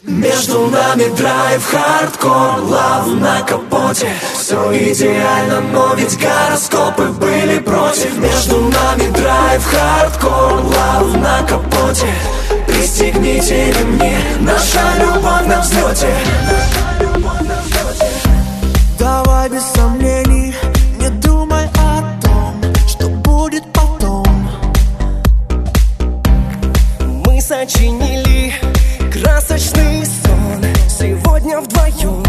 Между нами драйв, хардкор, лав на капоте. Все идеально, но ведь гороскопы были против. Между нами драйв, хардкор, лав на капоте. Пристегните ремни, наша любовь на взлете. Давай без сомнений, не думай о том, что будет потом. Мы сочинили красочный сон сегодня вдвоем.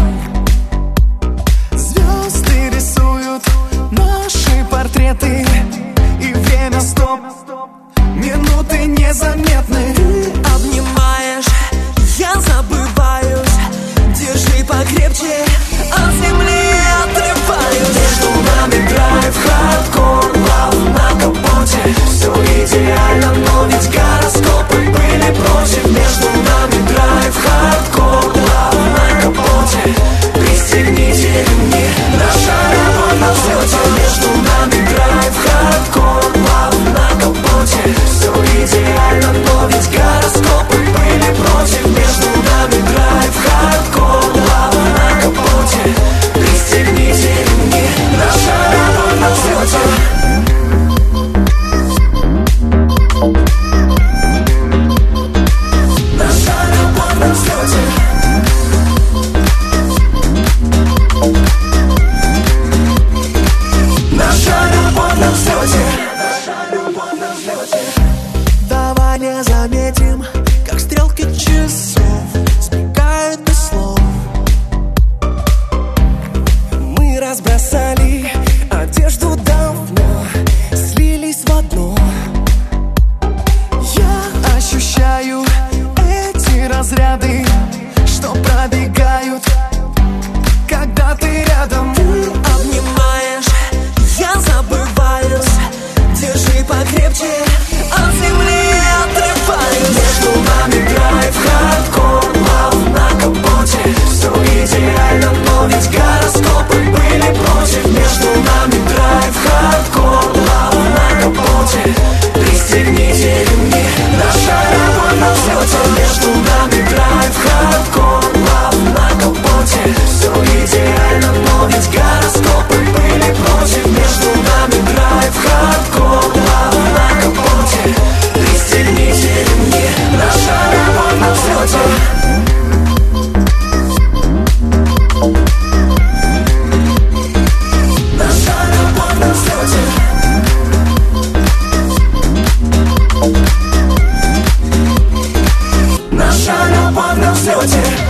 Звезды рисуют наши портреты, и время стоп, минуты незаметны. Ты обнимаешь, я забываюсь. Держи покрепче, от земли отрываюсь. Между нами драйв, хардкор, лав на капоте. Все идеально, но ведь гороскопы были против. Между нами драйв, хардкор, лав на капоте. Пристегните ремни, наша любовь на взлете. Между нами драйв, хардкор, лав на капоте. Все идеально, но ведь гороскопы были против. Между нами драйв, хардкор, лав на капоте. Пристегните ремни, наша любовь на взлете. Наша любовь на взлете. Наша любовь на взлете. Наша любовь на взлете. Давай не заметим, как стрелки часов сбегают без слов. Мы разбросали одежду давно, слились в одно. Я ощущаю эти разряды, что пробегают, когда ты рядом. Ты обнимаешь, я забываюсь. Держи покрепче, от земли отрываюсь. Между нами драйв, хардкор, лав на капоте. Все идеально, но ведь гороскопы были против. Между нами драйв, хардкор, лав на капоте. Пристегните ремни, наша любовь на взлете. Между нами драйв, хардкор, лав на капоте. Все идеально, но ведь гороскопы были против. Между нами драйв, хардкор, лав на капоте. Пристегните ремни, наша любовь на взлете. Наша любовь на взлете. Наша любовь на взлете.